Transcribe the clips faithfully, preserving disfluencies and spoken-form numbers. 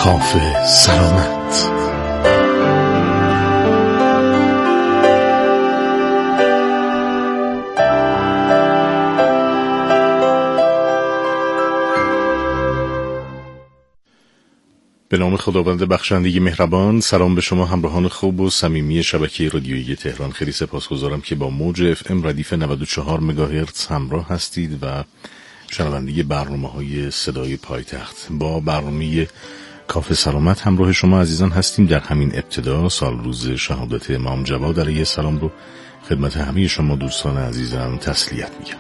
کافه سلامت. به نام خداوند بخشنده مهربان. سلام به شما همراهان خوب و صمیمی شبکه رادیویی تهران. خیلی سپاسگزارم که با موج اف ام ردیف نود و چهار مگاهرتز همراه هستید و شنونده برنامه‌های صدای پایتخت. با برنامه کافه سلامت همراه شما عزیزان هستیم. در همین ابتدا سال روز شهادت امام جواد علیه السلام رو خدمت همه شما دوستان عزیزم تسلیت میگم.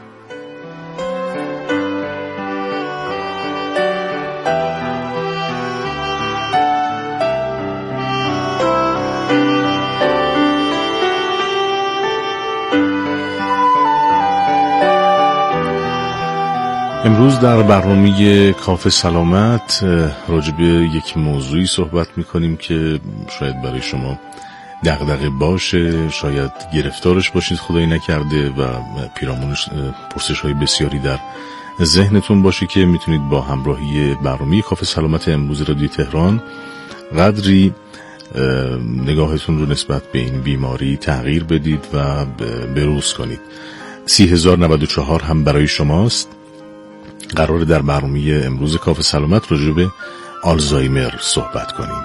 امروز در برنامه کافه سلامت راجع به یک موضوعی صحبت میکنیم که شاید برای شما دغدغه باشه، شاید گرفتارش باشید خدایی نکرده و پیرامونش پرسش های بسیاری در ذهنتون باشه که میتونید با همراهی برنامه کافه سلامت امروز رادیو تهران قدری نگاهتون رو نسبت به این بیماری تغییر بدید و بروز کنید. سی هزار نود و چهار هم برای شماست. قرار در برنامه امروز کافه سلامت راجع به آلزایمر صحبت کنیم.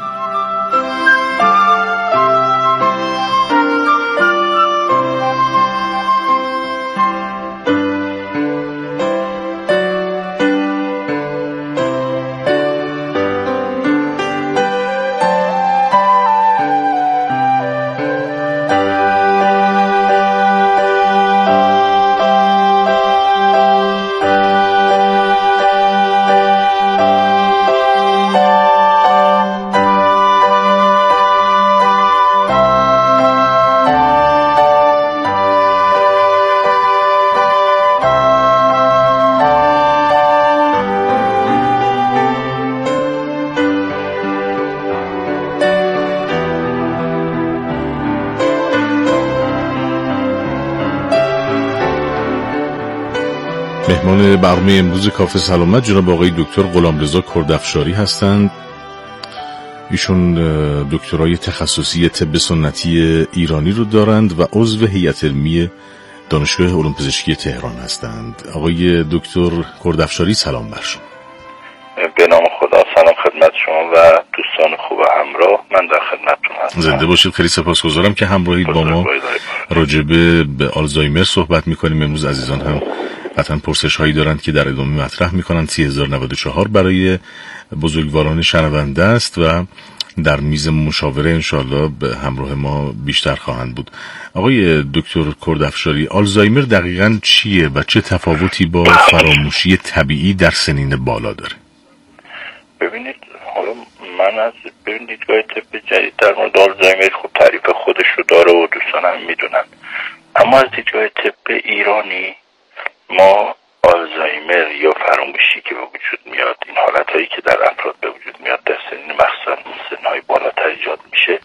مهمان برنامه امروز کافه سلامت جناب آقای دکتر غلامرضا کردافشاری هستند. ایشون دکترای تخصصی طب سنتی ایرانی رو دارند و عضو هیئت علمی دانشگاه علوم پزشکی تهران هستند. آقای دکتر کردافشاری سلام بر شما. به نام خدا. سلام خدمت شما و دوستان خوب همراه. من در خدمتتون هستم. زنده باشید. خیلی سپاسگزارم که همراهید با ما. راجع به آلزایمر صحبت می‌کنیم امروز. عزیزان هم قطعا پرسش هایی دارند که در ادامه مطرح میکنند. سی هزار نود و چهار برای بزرگواران شنونده است و در میز مشاوره انشاءالله به همراه ما بیشتر خواهند بود. آقای دکتر کردافشاری، آلزایمر دقیقاً چیه و چه تفاوتی با فراموشی طبیعی در سنین بالا داره؟ ببینید، حالا من از ببینید دیدگاه طب جدید در مورد آلزایمر خب تعریف خودش رو داره و دوستان هم میدونن، اما از دیدگاه طب ایرانی ما آلزایمر یا فراموشی که به وجود میاد، این حالتهایی که در افراد به وجود میاد در سنین مخصوصا سنهای بالاتر ایجاد میشه،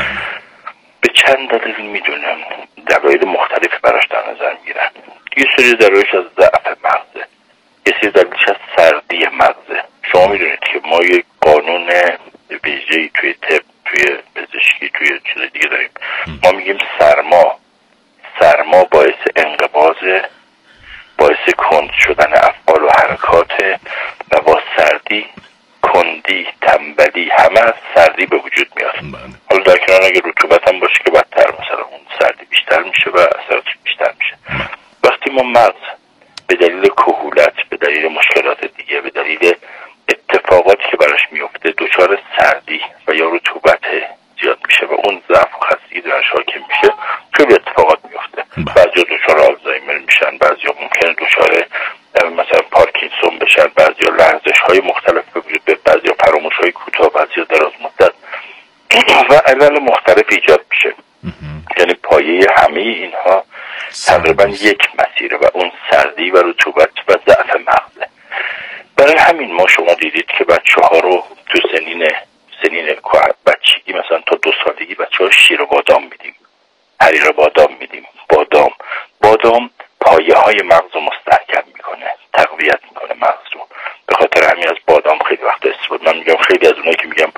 به چند دلیل میدونم دلایل مختلفی براش در نظر میگیرن. یه سری دلایلش از ضعف مغزه، یه سری دلیلش از سردی مغزه. شما میدونید که ما یک قانون ویژه‌ای توی طب، توی پزشکی، توی چیز دیگه داریم. ما میگیم سرما سرما باعث انقباض، باعث کند شدن افعال و حرکات، و با سردی کندی، تنبلی، همه از سردی به وجود میاد. حالا در کنار اگه رطوبت هم باشه که بدتر، مثلا اون سردی بیشتر میشه و اثراتش بیشتر میشه. وقتی ما مغز به دلیل کهولت، به دلیل مشکلات دیگه، به دلیل اتفاقاتی که براش میفته دچار سردی و یا رطوبت زیاد میشه و اون ضعف و خستگی درش حاکم میشه، خیلی اتفاقات میفته. بعضیا دچار آلزایمر میشن، بعضیا ممکنه دچار مثلا پارکینسون بشن، بعضیا لرزش های مختلف به وجود بیاد، بعضیا فراموش های کوتاه، بعضیا دراز مدت و علل مختلف ایجاد میشه. یعنی پایه همه اینها تقریبا یک مسیره و اون سردی و رطوبت و ضعف مغزه. برای همین ما شما دیدید که بچه ها رو تو سنین سنین بچگی مثلا تا دو سالگی بچه ها شیر و بادام میدیم، حریر بادام میدیم. بادام بادام پایه های مغز رو مستحکم میکنه، تقویت میکنه مغز رو. به خاطر همین از بادام خیلی وقت استفاده. من میگم خیلی از اونایی که میگم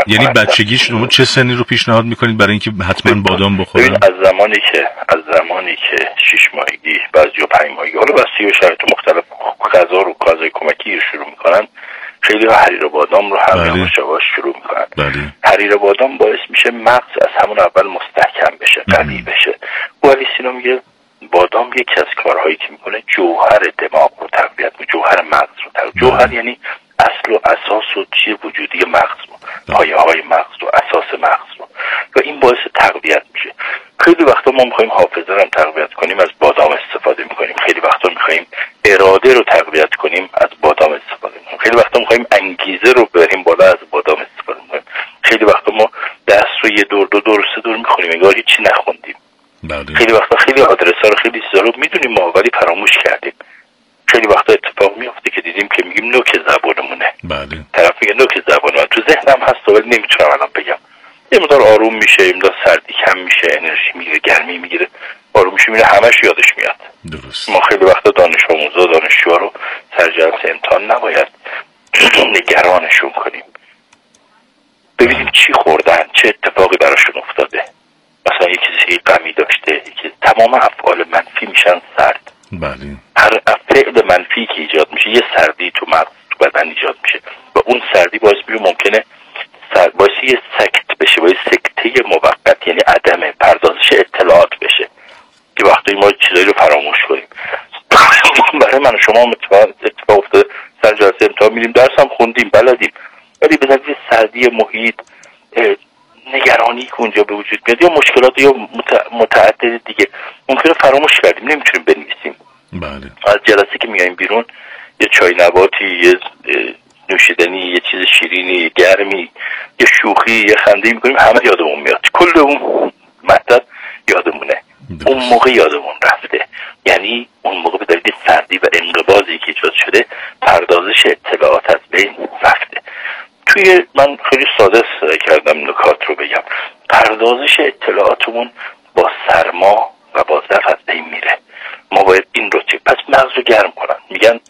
یعنی بچگی شما چه سنی رو پیشنهاد میکنید برای اینکه حتما بادام بخورن؟ از زمانی که از زمانی که شش ماهگی بعضی پنج ماهگی حالا بسی و شرایط مختلف غذا رو غذای کمکی شروع میکنن، خیلی ها حریر بادام رو هم یواش یواش شروع میکنن. بله. حریر بادام باعث میشه مغز از همون اول مستحکم بشه، قوی بشه. ولی سینا میگه بادام یکی از کارهایی که میکنه جوهر دماغ رو تقویت میکنه، جوهر مغز رو تقویت. جوهر یعنی اصل و اساس و چیز وجودی مغز رو، پایه های مغز رو، اساس مغز رو، و این باعث تقویت میشه. خیلی وقتا ما میخوایم حافظه رو تقویت کنیم، از بادام استفاده میکنیم. خیلی وقتا میخوایم اراده رو تقویت کنیم، از بادام استفاده میکنیم. خیلی وقتا میخوایم انگیزه رو بریم بالا، از بادام استفاده میکنیم. خیلی وقتا ما درس رو یه دور دو دور سه دور میخونیم انگار هیچی نخوندیم. بله. خیلی وقتا خیلی آدرس ها رو خیلی چیزا رو میدونیم ما ولی فراموش کردیم. خیلی وقتا اتفاق میفته که دیدیم که میگیم نوک زبانمونه. بله. طرف میگه نوک زبانم تو ذهنم هست ولی نمیتونم الان بگم. یه مقدار آروم میشه، یه مقدار سردی کم میشه، انرژی میگیره، گرمی میگیره، آروم میشه، میره همش یادش میاد. درست. ما خیلی وقتا دانش آموزا دانشجوها رو سر جلسه امتحان نباید نگرانشون کنیم. ببینیم چی خوردن، چه اتفاقی براشون افتاده. مثلا یکی چیزی غمی داشته، یکی تمام افعال منفی میشن سرد. بله. هر فعل منفی که ایجاد میشه یه سردی تو مغز تو بدن ایجاد میشه و اون سردی باعث میشه ممکنه سر باعث یه سکت بشه، باعث سکته موقت یعنی عدم پردازش اطلاعات بشه که وقتی ما چیزایی رو فراموش کنیم. برای من و شما اتفاق افتاده سر جلسه امتحان میریم درس هم خوندیم بلدیم ولی به دلیل سردی محیط، نگرانی که اونجا به وجود میاد یا مشکلات یا متعدد دیگه ممکنه فراموش کردیم، نمیتونیم بنویسیم. بله. از جلسه که میایم بیرون یه چای نباتی، یه نوشیدنی، یه چیز شیرینی، یه گرمی، یه شوخی، یه خنده میکنیم، همه یادمون میاد، کل اون مطلب یادمونه. اون موقع یادمون رفته، یعنی اون موقع به دلیل سردی و انقباضی که ایجاد شده پردازش اطلاعات از بین رفته. توی من خیلی ساده سعی کردم نکات رو بگم. پردازش اطلاعاتمون با سرما و با ضعف از بین میره. ما باید این رو چه پس مغز رو گرم کنن. میگن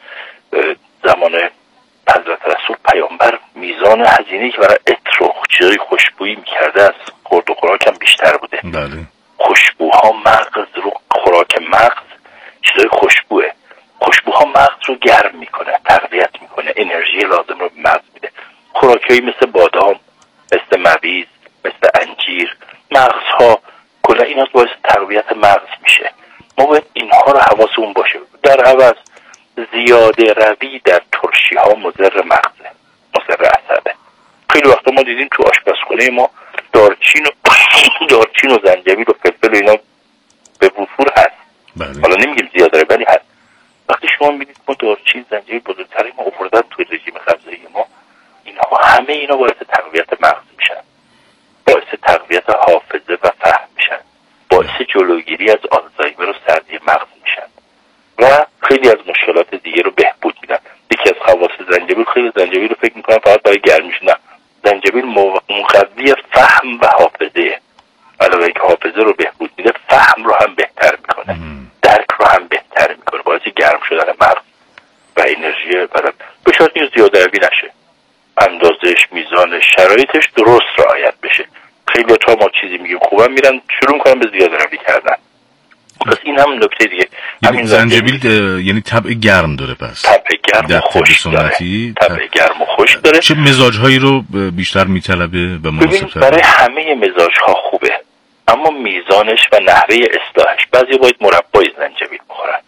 زمان حضرت رسول پیامبر میزان هزینه‌ای که برای عطر و چیزای خوشبویی میکرده از خورد و خوراک هم بیشتر بوده. بله. خوشبوها مغز رو، خوراک مغز چیزای خوشبوه، خوشبوها مغز رو گرم میکنه، تقویت میکنه، انرژی لازم رو به مغز میده. خوراکایی مثل بادام، مثل مویز، مثل انجیر، مغزها، کلا اینا باعث تقویت مغز میشه. ما باید اینها رو حواسمون باشه. در عوض زیاده روی در ترشی ها مضر مغزه، مضر عصبه. خیلی وقتا ما دیدیم تو آشپزخونه ما دارچین و دارچین و زنجبیل و فلفل و اینا به وفور هست. بله. حالا نمیگیم زیاده ولی هست. وقتی شما میبینید ما دارچین زنجبیل بزرگتری ما آوردن توی رژیم غذایی ما، اینها همه اینا باعث تقویت مغز میشن، باعث تقویت حافظه و فهم میشن، باعث جلوگیری از آلزایمر و سردی مغز میشن و خیلی از مشکلات دیگه رو بهبود میدن. یکی از خواص زنجبیل، خیلی زنجبیل رو فکر میکنن فقط برای گرمیش، نه، زنجبیل مقوی فهم و حافظه. علاوه اینکه حافظه رو بهبود میده، فهم رو هم بهتر میکنه، درک رو هم بهتر میکنه، باعث گرم شدن مغز و انرژی بدن. به شرط اینکه زیاده روی نشه، اندازش، میزانش، شرایطش درست رعایت بشه. خیلی تا ما چیزی میگیم خوبم میرن شروع میکنن به زیاده روی کردن. پس این هم نکته دیگه. یعنی زنجبیل یعنی طبع گرم داره، پس طبع گرم و خوش داره. طبع گرم و خوش داره. چه مزاجهایی رو بیشتر میطلبه و مناسب‌تر؟ برای همه مزاجها خوبه، اما میزانش و نحوه اصلاحش. بعضی باید مربای زنجبیل بخورن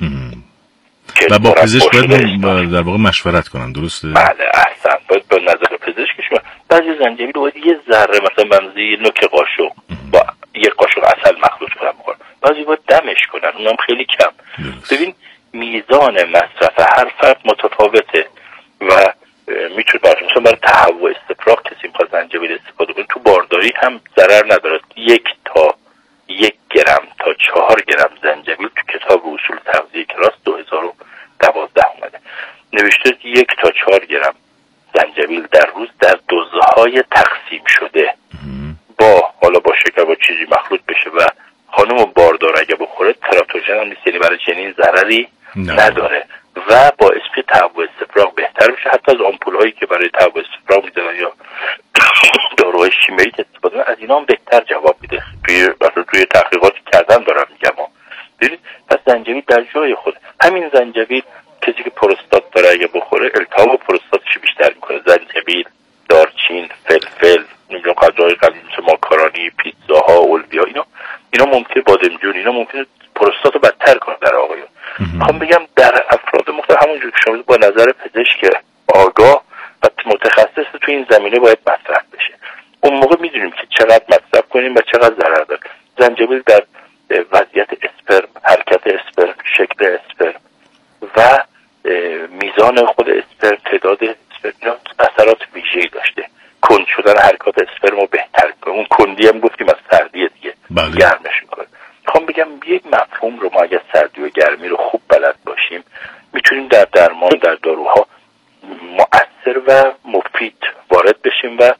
و با پزشک باید در واقع مشورت کنن، درسته؟ بله احسن، باید با نظر پزشکشون. بعضی زنجبیل باید یه ذره مثلا بنزی نوک قاشق با یک قاشق عسل مخلوط کنن بخورن، بعضی باید دمش کنن، اونم خیلی کم. ببین میزان مصرف هر فرد متفاوته و میتونه برای مثلا برای تهوع استفراغ کسی میخواد زنجبیل استفاده کنه، تو بارداری هم ضرر نداره. یک تا یک گرم تا چهار گرم زنجبیل تو کتاب اصول تغذیه کلاس دو هزار و دوازده اومده نوشته یک تا چهار گرم زنجبیل در روز در دوزهای تقسیم شده با حالا با شکر با چیزی مخلوط بشه و خانم باردار اگه بخوره تراتوژن هم نیست، یعنی برای جنین ضرری نداره و باعث میشه تهوع استفراغ بهتر میشه. حتی از آمپول هایی که برای تهوع استفراغ میزنن یا داروهای شیمیایی که استفاده می‌کنن از اینا هم بهتر جواب میده. توی مثلا توی تحقیقاتی کردن دارم میگم. ببینید پس زنجبیل در جای خود، همین زنجبیل کسی که پروستات داره اگه بخوره التهاب پروستاتش بیشتر میکنه. زنجبیل، دارچین، فلفل، نمیدونم غذاهای قلیل مثل ماکارونی، پیتزاها، اولویا، اینا اینا ممکنه بادمجون، اینا ممکنه پروستاتو بدتر کنه در آقایون. میخوام بگم در افراد مختلف همونجور که شما با نظر پزشک آگاه و متخصص تو این زمینه باید مصرف بشه. اون موقع میدونیم که چقدر مصرف کنیم و چقدر ضرر داره. زنجبیل در وضعیت اسپرم، حرکت اسپرم، شکل اسپرم و میزان خود اسپرم، تعداد اسپرم، اینا اثرات ویژه‌ای داشته. کند شدن حرکات اسپرم رو بهتر کنه. اون کندی هم گفتیم از سردی دیگه بله. گرمش میکنه. میخوام بگم یک مفهوم رو ما اگر سردی و گرمی رو خوب بلد باشیم میتونیم در درمان، در داروها مؤثر و مفید وارد بشیم و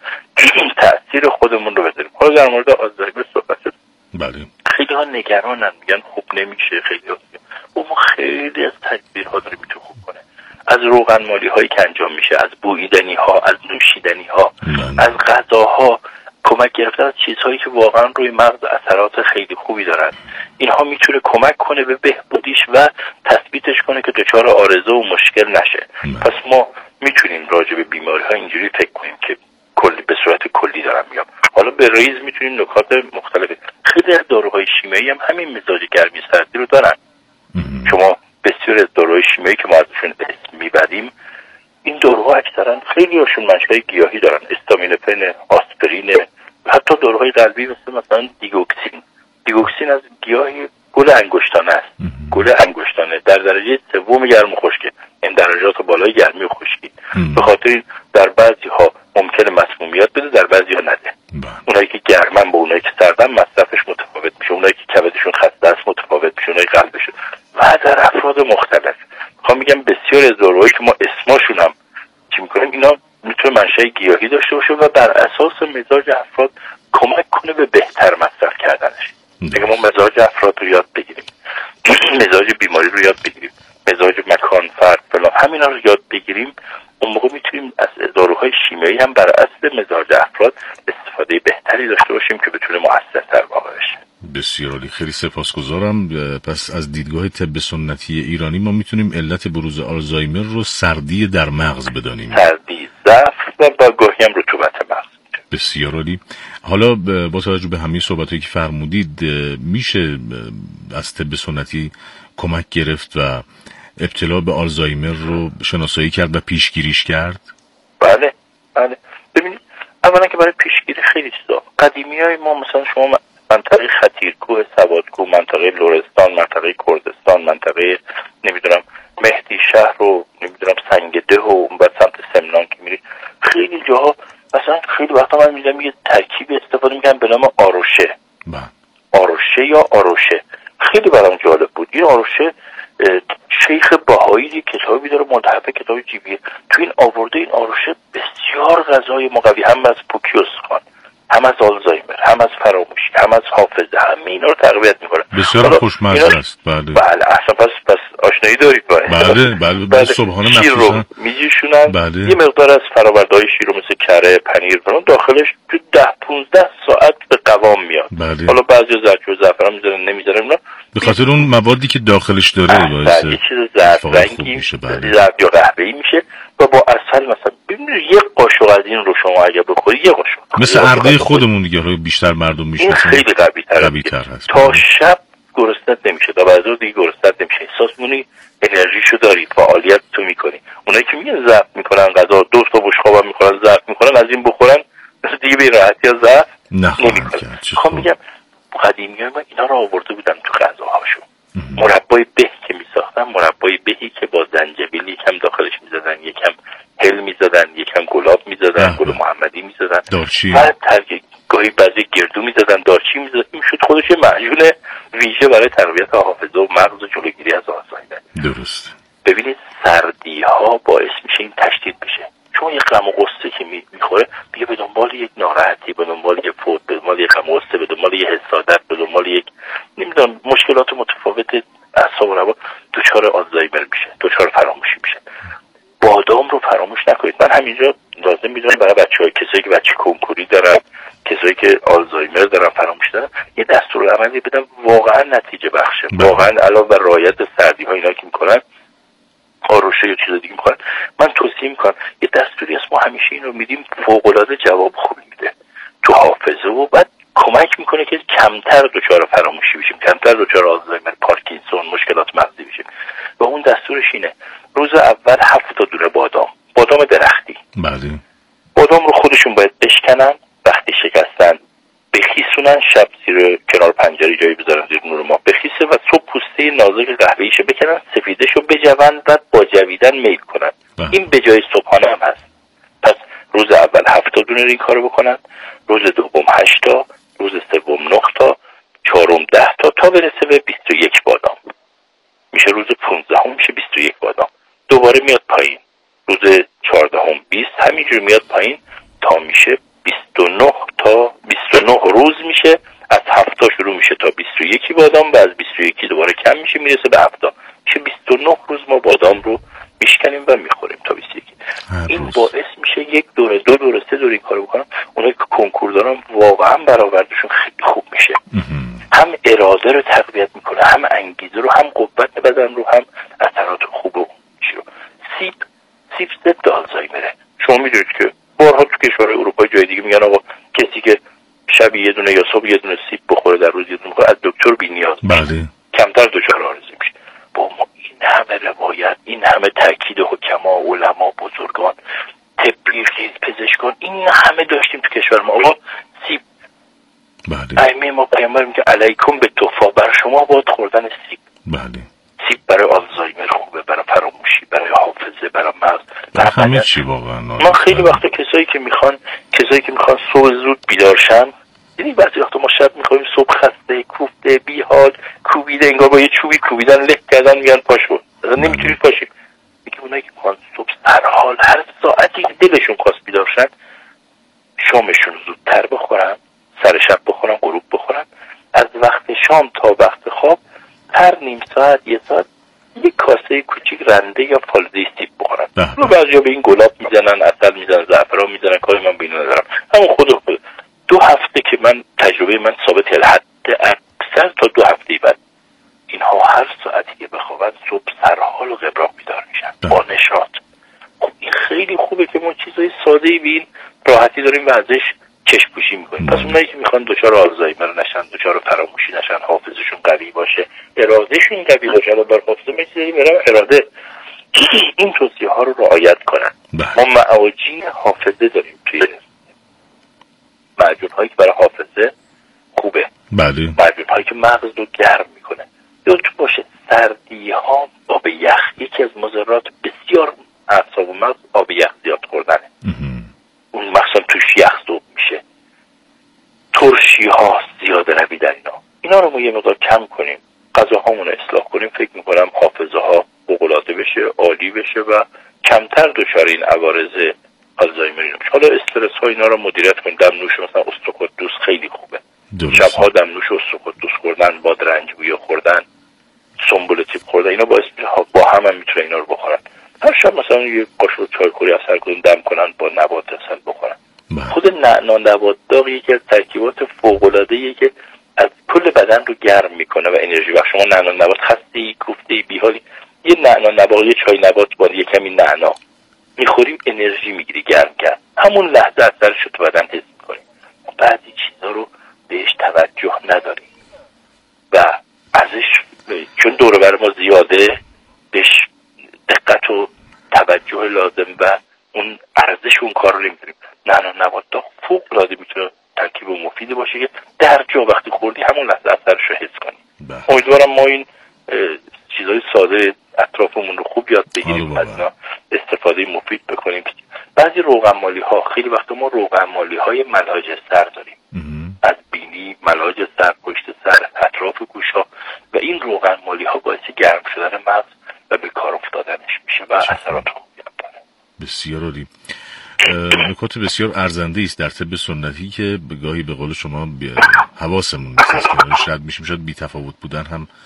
تأثیر خودمون رو بذاریم. حالا در مورد آلزایمر صحبت شد. بله. خیلی ها نگرانن، میگن خوب نمیشه. خیلی ها میگن اما خیلی از تدبیرها داره میتونه خوب کنه. از روغن مالی هایی که انجام میشه، از بوییدنی ها، از نوشیدنی ها، از غذاها، کمک گرفتن از چیزهایی که واقعا روی مغز اثرات خیلی خوبی دارن. اینها میتونه کمک کنه به بهبودیش و تثبیتش کنه که دچار عارضه و مشکل نشه. مم. پس ما میتونیم راجع به بیماری ها اینجوری فکر کنیم که کلی به صورت کلی دارم میگم. حالا به ریز میتونیم نکات مختلفی. خیلی از داروهای شیمیایی هم همین مزاج گرمی سردی رو دارن. مم. شما بسیار از داروهای شیمیایی که ما ازشون اسم میبریم، این داروها اکثرا خیلی هاشون منشأ گیاهی دارن. استامینوفن، آسپرین، حتی داروهای قلبی مثل مثلا دیگوکسین. دیگوکسین از گیاهی گل انگشتانه است. گل انگشتانه در درجه سوم گرم و خشکی، این درجات بالای گرمی و خشکی. به خاطر این در بعضی ها ممکنه مسمومیت بده، در بعضی ها نده. اونایی که گرمن با اونایی که سردن مصرفش متفاوت میشه. اونایی که کبدشون خسته است متفاوت میشه، اونایی قلبشون و در افراد مختلف. میخوام میگم بسیار از داروهایی که ما اسمشون هم چی میکنیم اینا میتونه منشأ گیاهی داشته باشه و بر اساس مزاج افراد کمک کنه به بهتر مصرف کردنش. اگه ما مزاج افراد رو یاد بگیریم، مزاج بیماری رو یاد بگیریم، مزاج مکان، فرد، فلان، همینا رو یاد بگیریم، اون موقع میتونیم از داروهای شیمیایی هم بر اساس مزاج افراد استفاده بهتری داشته باشیم که بتونه مؤثرتر واقع بشه. بسیار عالی، خیلی سپاسگزارم. پس از دیدگاه طب سنتی ایرانی ما میتونیم علت بروز آلزایمر رو سردی در مغز بدانیم. سردی، ضعف و با گاهی هم رطوبت مغز. بسیار عالی. حالا با توجه به همین صحبتایی که فرمودید میشه از طب سنتی کمک گرفت و ابتلا به آلزایمر رو شناسایی کرد و پیشگیریش کرد؟ بله بله. ببینید اولا که برای پیشگیری خیلی چیزا قدیمیای ما مثلا شما منطقه خطیرکوه، سوادکوه، منطقه لرستان، منطقه کردستان، منطقه نمیدونم مهدی شهر رو نمیدونم سنگده و اون بعد سمت سمنان که میری خیلی جاها مثلا خیلی وقتا من میدونم یه ترکیب استفاده میکنم به نام آروشه. آروشه یا آروشه خیلی برام جالب بود. این آروشه شیخ بهایی کتابی داره ملحف کتاب جیبیه، تو این آورده این آروشه بسیار غذای مقوی هم از پوکیوس خان، هم از آلزایمر، هم از فراموشی، هم از حافظه، همه اینا رو تقویت میکنه. بسیار خوشمزه است. بله بله اصلا پس پس آشنایی دارید با بله بله بله. صبحانه شیر رو میجوشونن. بله. یه مقدار از فرآورده‌های شیر رو مثل کره، پنیر فلان داخلش تو ده پونزده ساعت به قوام میاد. بله. حالا بعضی زرچوب و زعفران میذارن نمیذارن اینا به خاطر اون موادی که داخلش داره باعث یه چیز زرد رنگی میشه، زرد یا قهوه‌ای میشه و با عسل مثلا ببینید یک قاشق از این رو شما اگه بخوری یه قاشق مثل عرقه خودمون دیگه رو بیشتر مردم میشناسن. خیلی قوی‌تر هست. تا شب گرسنت نمیشه، تا بعد دیگه گرسنت نمیشه، احساس می‌کنی انرژیشو داری، فعالیت تو می‌کنی. اونایی که میگن ضعف می‌کنن غذا دو تا بشقابم می‌خورن ضعف می‌کنن، از این بخورن مثلا دیگه به راحتی از ضعف نمی‌کنن. خب میگم قدیمی‌ها ما اینا رو آورده بودن تو غذاهاشون. مربای به که می‌ساختن، مربای بهی که با زنجبیل یکم داخلش می‌زدن، یکم هل می‌زدن، یکم گلاب می‌زدن، گل محمدی می‌زدن، بعد ترک گاهی بعضی گردو می‌زدن، دارچین می‌زدن. این شد خودش معجون ویژه برای تقویت حافظه و مغز و جلوگیری از آلزایمر. درست. ببینید سردی ها باعث میشه این تشدید بشه. چون یک غم و غصه که میخوره میگه به دنبال یک ناراحتی، به دنبال یک فوت، به دنبال یک غم و غصه، به دنبال یک حسادت، به دنبال یک نمیدونم مشکلات متفاوت اعصاب و روان دچار آلزایمر میشه، دچار فراموشی میشه. بادام رو فراموش نکنید. من همینجا لازم میدونم برای بچه‌ها کسایی که بچه کنکوری دارن میبخشه. واقعا علاوه بر رعایت سردی ها اینا که میکنن، آروشه یا چیز دیگه میکنن، من توصیه میکنم یه دستوری است، ما همیشه این رو میدیم فوق العاده جواب خوبی میده تو حافظه و بعد کمک میکنه که کمتر دچار فراموشی بشیم، کمتر دچار آلزایمر، پارکینسون، مشکلات مغزی بشیم. و اون دستورش اینه: روز اول هفت تا دونه بادام، بادام درختی. بله. بادام رو خودشون باید بشکنن، وقتی شکستن بخیسونن، شب زیر کنار پنجره جایی بذارن زیر نور ماه بخیسه و صبح پوسته نازک قهوه‌ایشو بکنن، سفیدشو بجون، بعد با جویدن میل کنن. بله. این به جای صبحانه هم هست. پس روز اول هفت تا دونه این کارو بکنن، روز دوم هشت تا، روز سوم نه تا، چهارم ده تا، تا برسه به بیست و یک بادام. میشه روز پانزدهم میشه بیست و یک بادام. دوباره میاد پایین. روز چهاردهم بیست، همینجور میاد پایین تا میشه بیست و نه تا بیست و نه روز میشه. از هفت تا شروع میشه تا بیست و یک بادام و از بیست و یک دوباره کم میشه میرسه به هفت تا. میشه بیست و نه روز ما بادام رو میشکنیم و میخوریم تا بیست و یک. این باعث میشه یک دوره، دو دوره، سه دوره این کارو بکنم. اونایی که کنکور دارن واقعا برآوردشون خیلی خوب میشه. هم اراده رو تقویت میکنه، هم انگیزه رو، هم قوت بدن رو، هم اثرات خوب رو. سیب سیب ضد آلزایمره. شما میدونید که بارها تو کشورهای اروپا جای دیگه میگن آقا کسی که شب یه دونه یا صبح یه دونه سیب بخوره در روز یه دونه بخوره از دکتر بی‌نیاز میشه. بله. کمتر دچار آرزه میشه. با ما این همه روایت، این همه تاکید حکما، علما، بزرگان، طبی، پزشکان، این همه داشتیم تو کشور ما. آقا سیب، بله. ائمه ما پیامبر میگه علیکم به تفاح، بر شما باید خوردن سیب. بله. سیب برای آلزایمر خوبه، برای فراموشی، برای حافظه، برای مغز، برای همه چی. واقعا ما خیلی وقتا کسایی که میخوان کسایی که میخوان صبح زود بیدار شن، یعنی بعضی وقتا ما شب میخوایم صبح خسته، کوفته، بیحال، کوبیده، انگار با یه چوبی کوبیدن، له کردن، میگن پاشو، اصلا نمیتونید پاشید. میگه اونایی که میخوان صبح سرحال هر ساعتی که دلشون خواست بیدار شن، شامشون زودتر بخورن، سر شب بخورن، غروب بخورن، از وقت شام تا وقت خواب هر نیم ساعت یه ساعت یک کاسه کوچیک رنده یا فالزه سیب بخورن. رو بعضیا به این گلاب میزنن، عسل میزنن، زعفران میزنن، کاری من به این ندارم. همون خود خود دو هفته که من تجربه من ثابت کرده، حد اکثر تا دو هفته بعد اینها هر ساعتی که بخوابن صبح سرحال و قبراق بیدار میشن با نشاط. خب این خیلی خوبه که ما چیزای ساده‌ای به این راحتی داریم و ازش چشم پوشی میکنیم. پس اونایی که میخوان دچار آلزایمر نشن، دچار فراموشی نشن، حافظشون قوی باشه، ارادهشون قوی باشه، علاوه بر حافظه میذاریم اراده، این توصیه ها رو رعایت کنن. ما معاجین حافظه داریم توی معجون هایی که برای حافظه خوبه. بله. معجون هایی که مغز رو گرم میکنه. یادتون باشه سردی ها، آب یخ، یکی از مضرات بسیار اعصاب و مغز آب یخ زیاد خوردنه. اون مثلا توش یخ ذوب میشه. ترشی ها زیاده رویدن، اینا اینا رو ما یه مقدار کم کنیم، غذاهامون رو اصلاح کنیم، فکر میکنم حافظه ها فوق‌العاده بشه، عالی بشه و کمتر دچار این عوارض آلزایمر نمیشه. حالا استرس ها اینا رو مدیریت کنیم. دمنوش مثلا استروکودوس خیلی خوبه. شبها دمنوش استروکودوس خوردن، بادرنج‌بویه خوردن، سنبل تیپ خوردن، اینا باعث میشه با هم هم میتونه اینا رو بخورن. هر شب مثلا یه قاشق چایخوری عسل کنن، دم کنن، با نبات عسل بخورن. خود نعنا نبات داغ یکی از ترکیبات فوق‌العاده‌ایه که از کل بدن رو گرم میکنه و انرژی بخش. شما نعنا نبات خسته، کوفته، بیحالی، یه نعنا نبات، یه چای نبات با یه کمی نعنا میخوریم، انرژی میگیری، گرم گرم، همون لحظه اثرش رو تو بدن حس میکنیم. بعضی چیزا رو بهش توجه نداریم و ازش چون دور بر ما زیاده بهش دقت و توجه لازم و اون ارزش اون کار رو نمیدونیم. نعنا نبات داغ فوق‌العاده میتونه ترکیب مفیدی باشه که در جا وقتی خوردی همون لحظه اثرش رو حس کنی. امیدوارم ما این چیزای ساده اطرافمون رو خوب یاد بگیریم، از اینا استفاده مفید بکنیم. بعضی روغنمالی ها، خیلی وقت ما روغنمالی های ملاج سر داریم، از بینی، ملاج سر، پشت سر، اطراف گوش ها، و این روغنمالی ها باعث گرم شدن مغز و به کار افتادنش میشه و اثرات خوبی هم داره. بسیار عالی. نکات بسیار ارزنده است در طب سنتی که گاهی به قول شما حواسمون نیست که شاید میشه شاید بی تفاوت بودن هم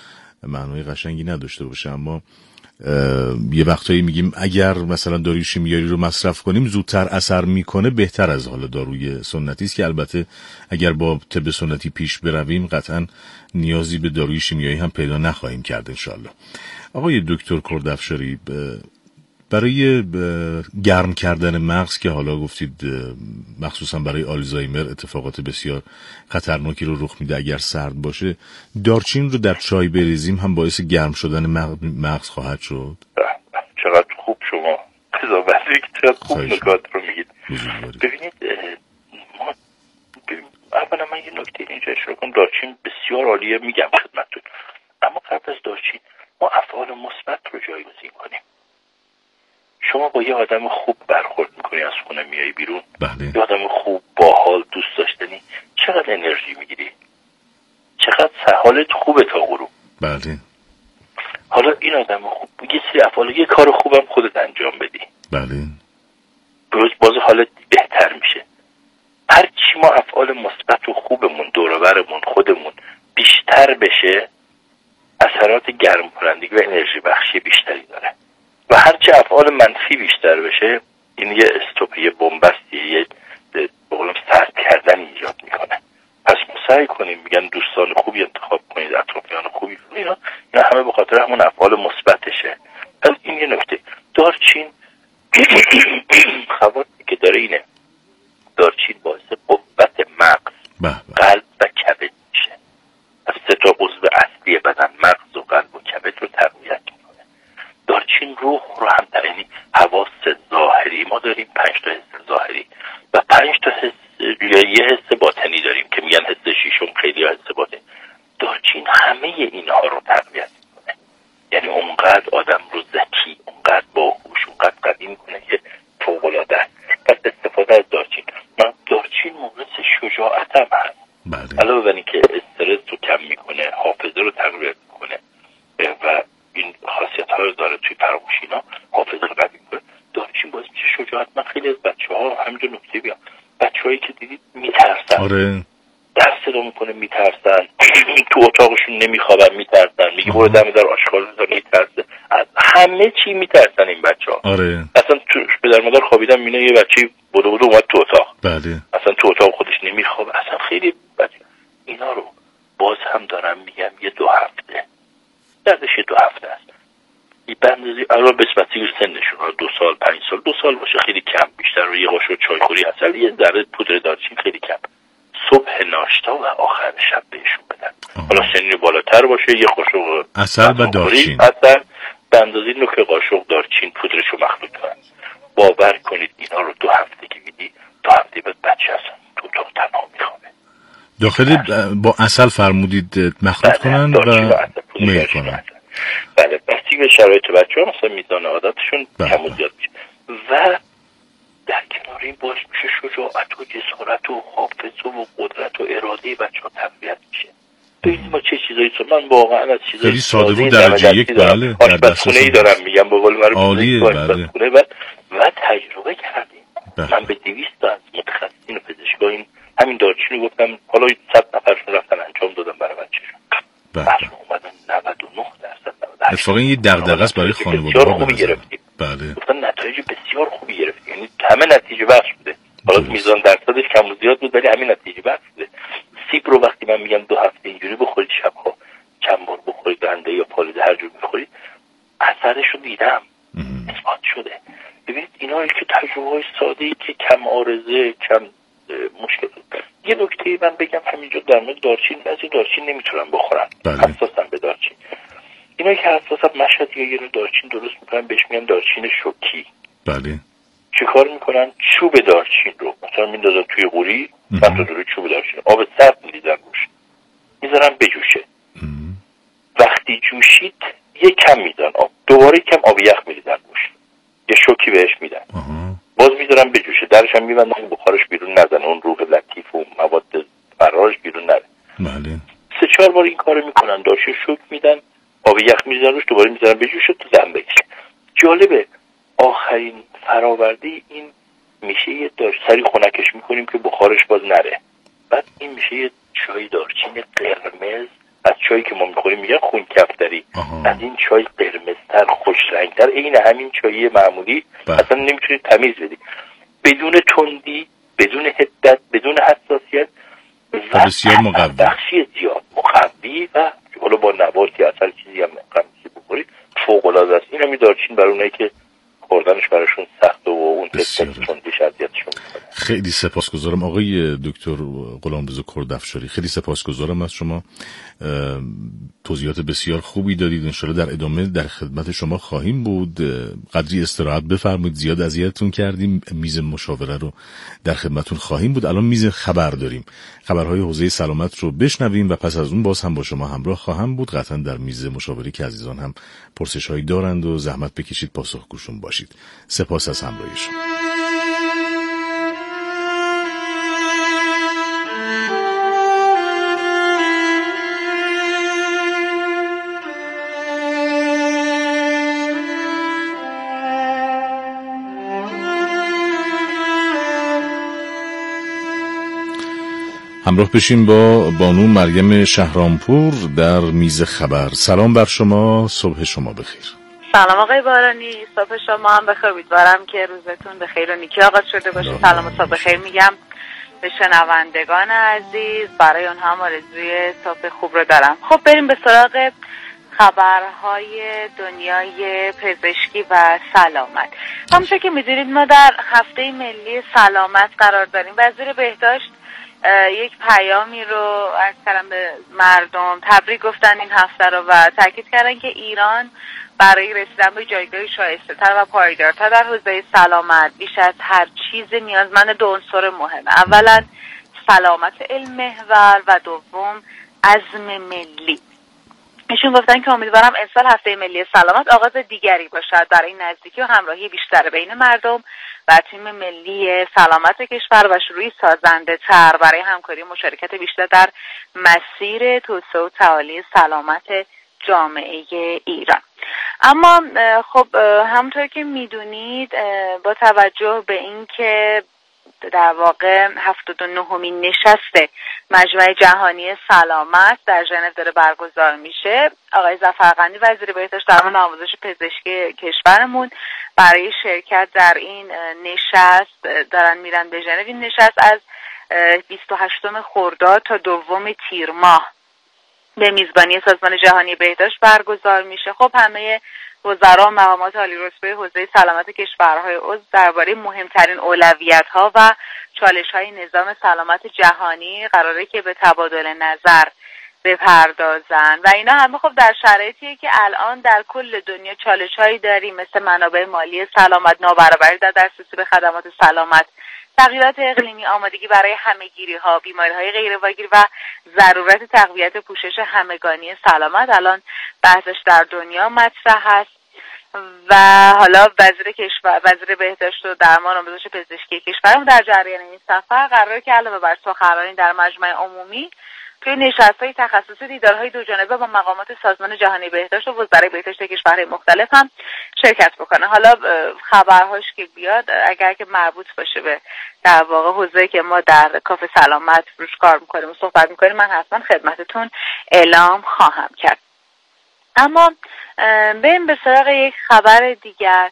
معنای قشنگی نداشته باشه، اما یه وقتایی میگیم اگر مثلا داروی شیمیایی رو مصرف کنیم زودتر اثر میکنه بهتر از حالا داروی سنتی است، که البته اگر با طب سنتی پیش برویم قطعا نیازی به داروی شیمیایی هم پیدا نخواهیم کرد انشالله. آقای دکتر کردافشاری، برای گرم کردن مغز که حالا گفتید مخصوصا برای آلزایمر اتفاقات بسیار خطرناکی رو رخ میده اگر سرد باشه، دارچین رو در چای بریزیم هم باعث گرم شدن مغز خواهد شد؟ چقدر خوب شما قضاوتی، چقدر خوب نکات رو میگید. ببینید ما ببینید اولا من یه نکته اینجا اشاره کنم، دارچین بسیار عالیه میگم خدمتتون، اما قبل از دارچین ما افعال مثبت رو جایگزین کنیم. شما با یه آدم خوب برخورد میکنی، از خونه میای بیرون، بله. یه آدم خوب باحال دوست داشتنی، چقدر انرژی میگیری، چقدر حالت خوبه تا غروب. بله. حالا این آدم خوب یه سری افعال، یه کار خوبم خودت انجام بدی، بله، باز باز حالت بهتر میشه. هر چی ما افعال مثبت و خوبمون دور و برمون خودمون بیشتر بشه، اثرات گرم کنندگی و انرژی بخشی بیشتری داره، و هرچی افعال منفی بیشتر بشه این یه استوپ، یه بنبستی، یه به قولم سرد کردن ایجاد میکنه. پس سعی کنیم، میگن دوستان خوبی انتخاب کنید، اطرافیان خوبی، اینا اینا همه به خاطر همون افعال مثبتشه. پس این یه نکته. دارچین خواصی که داره اینه، دارچین باعث قوت مغز، قلب و کبد میشه. از سه تا عضو اصلی بدن مغز و قلب و کبد رو تقویت میکنه. دارچین روح رو هم در، یعنی حواس ظاهری ما داریم، پنج تا حس ظاهری و پنج تا حس یا یه حس باطنی داریم که میگن حس شیشم، خیلی ها حس باطنی. دارچین همه اینها رو تقویت میکنه، یعنی اونقدر آدم رو ذکی، اونقدر باهوش، اونقدر قوی میکنه که فوق العاده است. پس استفاده از دارچین، من دارچین مورد شجاعت هم هست. بله. علاوه بر اینکه استرس رو کم میکنه، حافظه رو تقویت میکنه و این خاصیت ها رو داره توی فراموشینا، حافظه رو قوی میکنه. دارچین باعث میشه شجاعت. من خیلی از بچه‌ها همینجور نکته بیام، بچه‌هایی که دیدید میترسن، آره، دست صدا میکنه میترسن، تو اتاقشون نمیخوابن میترسن، میگه برو دم در آشغال بذار، میترسه از همه چی، میترسن این بچه‌ها. آره، اصلا تو پدر مادر خوابیدن میبینه یه بچه بودو بودو اومد تو اتاق، بله، اصلا تو اتاق خودش نمیخوابه، اصلا خیلی بچه. اینا رو باز هم دارم میگم یه دو هفته دردش یه دو هفته است، این بندازی الان بسمتی سنشون دو سال پنج سال دو سال باشه خیلی کم، بیشتر رو یه قاشق چایخوری عسل، یه ذره پودر دارچین خیلی کم، صبح ناشتا و آخر شب بهشون بدن. حالا سنی بالاتر باشه یه قاشق عسل و دارچین، عسل به اندازه نوک قاشق دارچین پودرشو مخلوط کنن. باور کنید اینا رو دو هفته که میدی، دو هفته بعد بچه اصلا تو اتاق تنها میخوابه. داخل با عسل فرمودید مخلوط کنن و میل کنن. بله، بسیاری به شرایط بچه ها مثلا میزان عادتشون کم و زیاد میشه و در کنار این باعث میشه شجاعت و جسارت و حافظه و قدرت و اراده بچه ها تقویت میشه. ببینید ما چه چیزایی سا... من واقعا از چیزایی خیلی ساده بود درجه یک، بله، آشپزخونه‌ای دارم میگم به قول معروف، عالیه، بله، و و تجربه کردیم. بله. من به دویست تا از متخصصین و پزشکان همین دارچین رو گفتم، حالا صد نفرشون رفتن انجام دادم برای بچه‌شون. بله. بله. اومدن نود و نه درصد اتفاقا یه دغدغه است برای خانواده‌ها خوبی گرفتیم. بله. گفتن نتایج بسیار خوبی گرفتیم، یعنی همه نتیجه بخش بوده. حالا میزان درصدش کم و زیاد بود ولی همین نتیجه بخش بوده. سیب رو وقتی من میگم دو هفته اینجوری بخورید، شب‌ها چند بار بخورید، دنده یا پالوده هر جور بخورید، اثرش رو دیدم، اثبات شده. ببینید اینا که تجربه‌های ساده‌ای که کم عارضه، کم مشکل. یه نکته من بگم همینجا در مورد دارچین، بعضی دارچین نمیتونن بخورن، حساسن به دارچین. اینا که حساسن مشهد یا یه نوع دارچین درست میکنن، بهش میگن دارچین شوکی. بله. چه کار میکنن؟ چوب دارچین رو مثلا میندازن توی قوری، بعد رو چوب دارچین آب سرد میریزن روش، میذارن بجوشه. وقتی جوشید یه کم میدن آب، دوباره کم آب یخ میریزن روش، یه شوکی بهش میدن، باز میذارن بجوشه، درش هم میبندن بخارش بیرون نزنه، اون روح لطیف و مواد فرارش بیرون نره. بله. سه چهار بار این کارو میکنن، دارچین شوک میدن، آب یخ میریزن روش، دوباره میذارن بجوشه تو دم بکشه. جالبه آخرین فراورده این میشه یه دارچین سری خنکش میکنیم که بخارش باز نره، بعد این میشه یه چای دارچین قرمز، از چایی که ما میخوریم میگن خون کفتری، از این چای قرمزتر خوش رنگتر، این همین چای معمولی بله. اصلا نمیتونی تمیز بدی، بدون تندی، بدون حدت، بدون حساسیت و بسیار مقوی، بخشی زیاد مقوی و حالا با نبات یا اصل چیزی هم قمیسی بخورید فوق العاده است. اینو می دارچین برای اونایی که خوردنش براشون سخته و اون حس تندیش اذیتشون میکنه. خیلی سپاسگزارم آقای دکتر غلامرضا کردافشاری، خیلی سپاسگزارم از شما، توضیحات بسیار خوبی دادید. انشالله در ادامه در خدمت شما خواهیم بود. قدری استراحت بفرمایید، زیاد اذیتتون کردیم. میز مشاوره رو در خدمتتون خواهیم بود. الان میز خبر داریم، خبرهای حوزه سلامت رو بشنویم و پس از اون باز هم با شما همراه خواهم بود. قطعا در میز مشاوره که عزیزان هم پرسش‌هایی دارند و زحمت بکشید پاسخگوشون باشید. سپاس از همراهی شما. همراه بشیم با بانو مریم شهرامپور در میز خبر. سلام بر شما، صبح شما بخیر. سلام آقای بارانی، صبح شما هم بخیر. امیدوارم که روزتون به خیر و نیکی آغاز شده باشه. سلام و صبح بخیر میگم به شنوندگان عزیز، برای اونها هم آرزوی صبح خوب رو دارم. خب بریم به سراغ خبرهای دنیای پزشکی و سلامت. همونطور که میدونید ما در هفته ملی سلامت قرار داریم. وزیر بهداشت یک پیامی رو عرض کردم به مردم، تبریک گفتن این هفته رو و تاکید کردن که ایران برای رسیدن به جایگاه شایسته‌تر و پایدارتر در حوزه سلامت بیش از هر چیز نیازمند دو عنصر مهمه. اولا سلامت علم محور و دوم عزم ملی. ایشون گفتن که امیدوارم امسال هفته ملی سلامت آغاز دیگری باشد برای نزدیکی و همراهی بیشتر بین مردم و تیم ملی سلامت کشور و شروعی سازنده تر برای همکاری و مشارکت بیشتر در مسیر توسعه و تعالی سلامت جامعه ایران. اما خب همونطور که میدونید با توجه به اینکه در واقع هفتاد و نهمین نشست مجمع جهانی سلامت در ژنو داره برگزار میشه، آقای ظفرقندی وزیر بهداشت درمان آموزش پزشکی کشورمون برای شرکت در این نشست دارن میرن به ژنو. این نشست از بیست و هشتم خرداد تا دوم تیر ماه به میزبانی سازمان جهانی بهداشت برگزار میشه. خب همه وزرا و مقامات عالی رتبه حوزه سلامت کشورهای عضو درباره مهمترین اولویت‌ها و چالش‌های نظام سلامت جهانی قراره که به تبادل نظر بپردازن و اینا همه خب در شرایطیه که الان در کل دنیا چالش‌هایی داریم مثل منابع مالی سلامت، نابرابری در دسترسی به خدمات سلامت، تغییرات اقلیمی، آمادگی برای همه‌گیری‌ها، بیماری‌های غیرواگیر و ضرورت تقویت پوشش همگانی سلامت الان بحثش در دنیا مطرح هست. و حالا وزیر کشور وزیر بهداشت و درمان آموزش پزشکی کشورم در جریان این سفر قراره که علاوه بر سخنرانی در مجمع عمومی توی نشست‌های تخصصی دیدارهای دو جانبه با مقامات سازمان جهانی بهداشت و وزرای بهداشت کشورهای مختلف هم شرکت بکنه. حالا خبرهاش که بیاد اگر که مربوط باشه به در واقع حوزه‌ای که ما در کافه سلامت روش کار می‌کنیم و صحبت می‌کنیم من حتما خدمتتون اعلام خواهم کرد. اما بریم به سراغ یک خبر دیگر.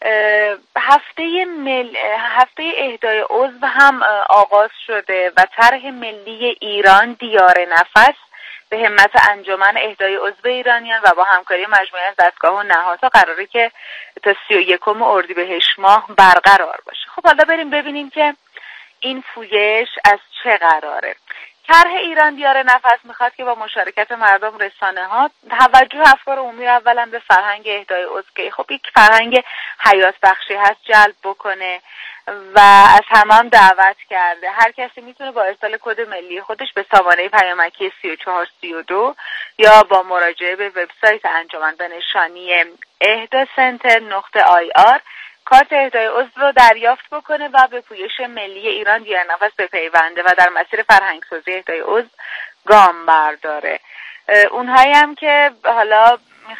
هفته مل... هفته اهدای عضو هم آغاز شده و طرح ملی ایران دیار نفس به همت انجمن اهدای عضو ایرانیان و با همکاری مجموعه از دستگاه و نهادها قراره که تا سی و یکم اردیبهشت ماه برقرار باشه. خب حالا بریم ببینیم که این پویش از چه قراره. طرح ایران دیار نفس میخواد که با مشارکت مردم، رسانه ها، توجه افکار عمومی اولا به فرهنگ اهدای عضو که خب یک فرهنگ حیات بخشی هست جلب بکنه و از همه هم دعوت کرده. هر کسی میتونه با ارسال کد ملی خودش به سامانه پیامکی سی و چهار سی و دو یا با مراجعه به وبسایت انجمن به نشانی اهدا سنتر نقطه آی آر کارت اهدای عضو رو دریافت بکنه و به پویش ملی ایران دیار نفس بپیونده و در مسیر فرهنگسازی اهدای عضو گام برداره. اونهایی هم که حالا